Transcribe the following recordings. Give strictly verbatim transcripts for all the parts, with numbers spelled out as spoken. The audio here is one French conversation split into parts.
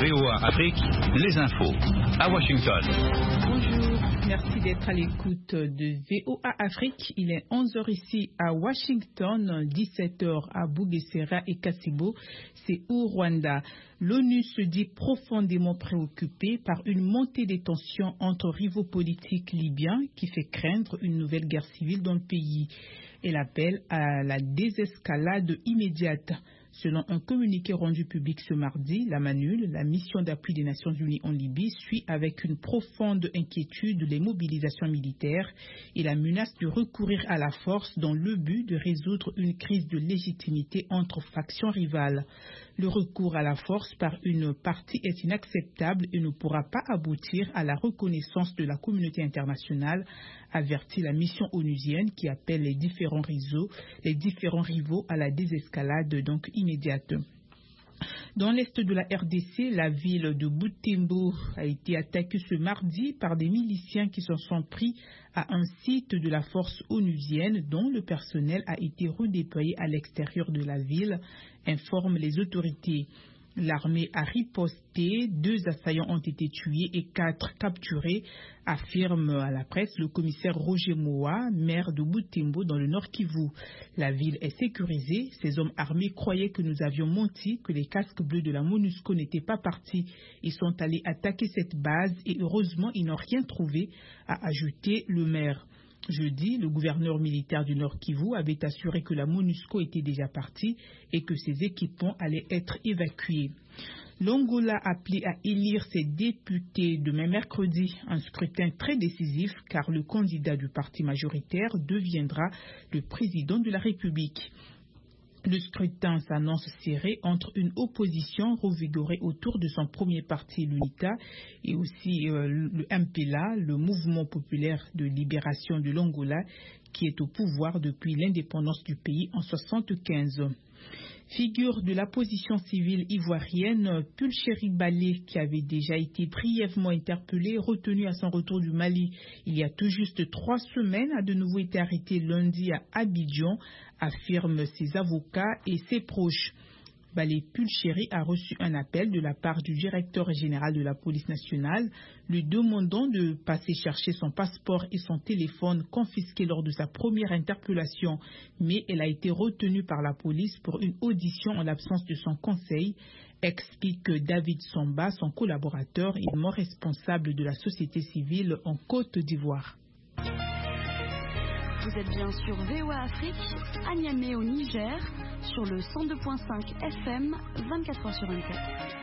V O A Afrique, les infos à Washington. Bonjour, merci d'être à l'écoute de V O A Afrique. Il est onze heures ici à Washington, dix-sept heures à Bugesera et Kasibo, c'est au Rwanda. L'ONU se dit profondément préoccupée par une montée des tensions entre rivaux politiques libyens qui fait craindre une nouvelle guerre civile dans le pays. Elle appelle à la désescalade immédiate. Selon un communiqué rendu public ce mardi, la MANUL, la mission d'appui des Nations Unies en Libye, suit avec une profonde inquiétude les mobilisations militaires et la menace de recourir à la force dans le but de résoudre une crise de légitimité entre factions rivales. Le recours à la force par une partie est inacceptable et ne pourra pas aboutir à la reconnaissance de la communauté internationale, avertit la mission onusienne qui appelle les différents réseaux, les différents rivaux à la désescalade donc immédiate. Dans l'est de la R D C, la ville de Butembo a été attaquée ce mardi par des miliciens qui s'en sont pris à un site de la force onusienne dont le personnel a été redéployé à l'extérieur de la ville, informent les autorités. L'armée a riposté, deux assaillants ont été tués et quatre capturés, affirme à la presse le commissaire Roger Moa, maire de Butembo dans le Nord Kivu. La ville est sécurisée, ces hommes armés croyaient que nous avions menti, que les casques bleus de la MONUSCO n'étaient pas partis. Ils sont allés attaquer cette base et heureusement ils n'ont rien trouvé, a ajouté le maire. Jeudi, le gouverneur militaire du Nord Kivu avait assuré que la MONUSCO était déjà partie et que ses équipements allaient être évacués. L'Angola a appelé à élire ses députés demain mercredi, un scrutin très décisif car le candidat du parti majoritaire deviendra le président de la République. Le scrutin s'annonce serré entre une opposition revigorée autour de son premier parti, l'UNITA, et aussi euh, le M P L A, le Mouvement populaire de libération de l'Angola, qui est au pouvoir depuis l'indépendance du pays en soixante-quinze. Figure de la position civile ivoirienne, Pulchéri Balé, qui avait déjà été brièvement interpellé, retenu à son retour du Mali il y a tout juste trois semaines, a de nouveau été arrêté lundi à Abidjan, affirment ses avocats et ses proches. Balé Pulchéri a reçu un appel de la part du directeur général de la police nationale, lui demandant de passer chercher son passeport et son téléphone confisqués lors de sa première interpellation, mais elle a été retenue par la police pour une audition en l'absence de son conseil, explique David Samba, son collaborateur et également responsable de la société civile en Côte d'Ivoire. Vous êtes bien sur V O A Afrique, à Niamey au Niger, sur le cent deux virgule cinq F M, vingt-quatre heures sur vingt-quatre.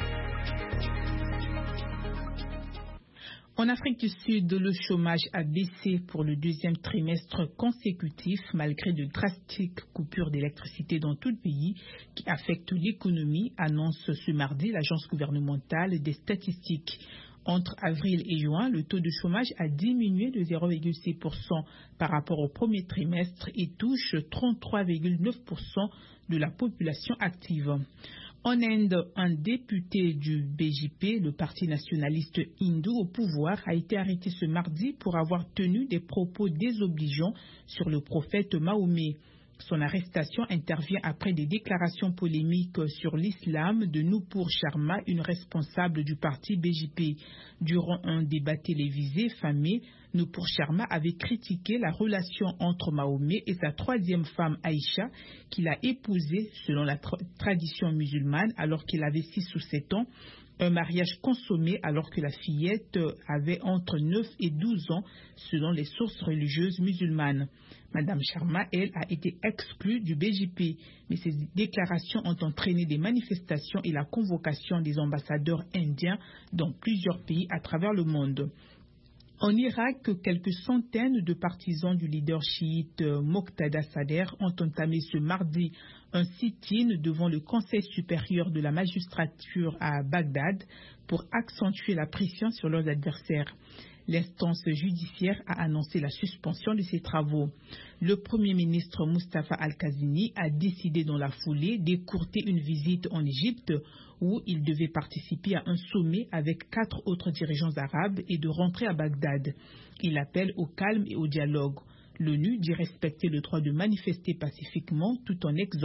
En Afrique du Sud, le chômage a baissé pour le deuxième trimestre consécutif malgré de drastiques coupures d'électricité dans tout le pays qui affectent l'économie, annonce ce mardi l'agence gouvernementale des statistiques. Entre avril et juin, le taux de chômage a diminué de zéro virgule six pour cent par rapport au premier trimestre et touche trente-trois virgule neuf pour cent de la population active. En Inde, un député du B J P, le parti nationaliste hindou au pouvoir, a été arrêté ce mardi pour avoir tenu des propos désobligeants sur le prophète Mahomet. Son arrestation intervient après des déclarations polémiques sur l'islam de Nupur Sharma, une responsable du parti B J P. Durant un débat télévisé fameux, Nupur Sharma avait critiqué la relation entre Mahomet et sa troisième femme Aïcha, qu'il a épousée selon la tra- tradition musulmane alors qu'il avait six ou sept ans. Un mariage consommé alors que la fillette avait entre neuf et douze ans selon les sources religieuses musulmanes. Madame Sharma, elle, a été exclue du B J P, mais ces déclarations ont entraîné des manifestations et la convocation des ambassadeurs indiens dans plusieurs pays à travers le monde. En Irak, quelques centaines de partisans du leader chiite Moqtada Sadr ont entamé ce mardi un sit-in devant le Conseil supérieur de la magistrature à Bagdad pour accentuer la pression sur leurs adversaires. L'instance judiciaire a annoncé la suspension de ses travaux. Le Premier ministre Mustafa Al-Kazini a décidé dans la foulée d'écourter une visite en Égypte où il devait participer à un sommet avec quatre autres dirigeants arabes et de rentrer à Bagdad. Il appelle au calme et au dialogue. L'ONU dit respecter le droit de manifester pacifiquement tout en exhortant